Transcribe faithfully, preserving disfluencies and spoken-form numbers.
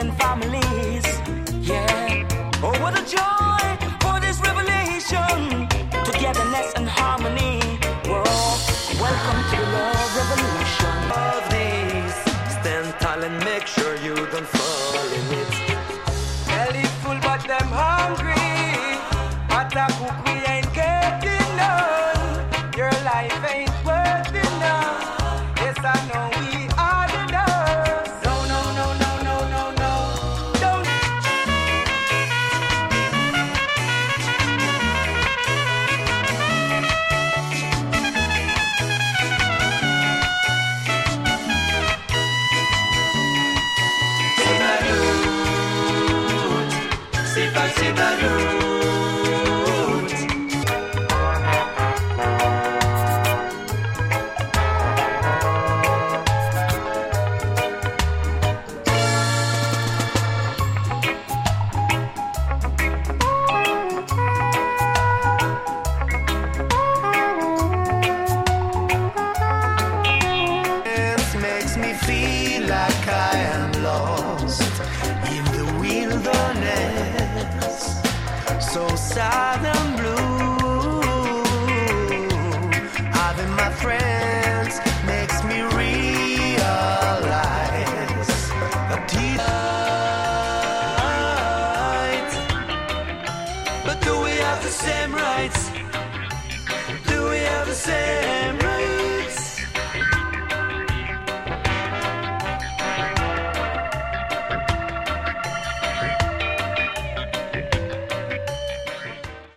and families. Yeah. Oh, what a joy for this revelation. Togetherness and harmony. Whoa. Welcome to the love revolution. Of these, stand tall and make sure you don't fall in it. Belly full but them hungry. What a cook we ain't getting none. Your life ain't worth enough. Yes, I know we are the dust. No, no, no, no, no, no, no. Don't. Sipa, sipa, root. This makes me feel like I am lost in the wilderness, so sad and blue. Having my friends makes me realize that he's right. But do we have the same rights? Do we have the same rights?